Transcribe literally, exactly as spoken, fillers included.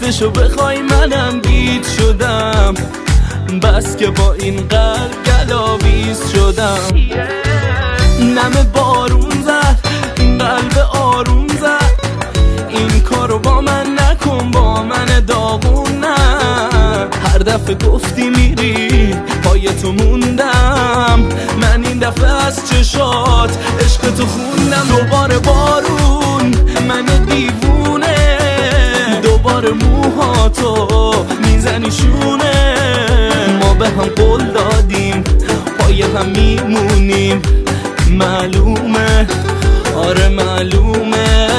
راستشو بخوای منم گیج شدم، بس که با این قلب گلاویز شدم. نم بارون زد این قلب آروم زد، این کارو با من نکن با من داغون نه. هر دفعه گفتی میری پای تو موندم، من این دفعه از چشات عشق تو خوندم. دوباره بارون من دیوونه، دوباره موهاتو میزنی شونه. ما به هم قول دادیم پای هم میمونیم، معلومه آره معلومه.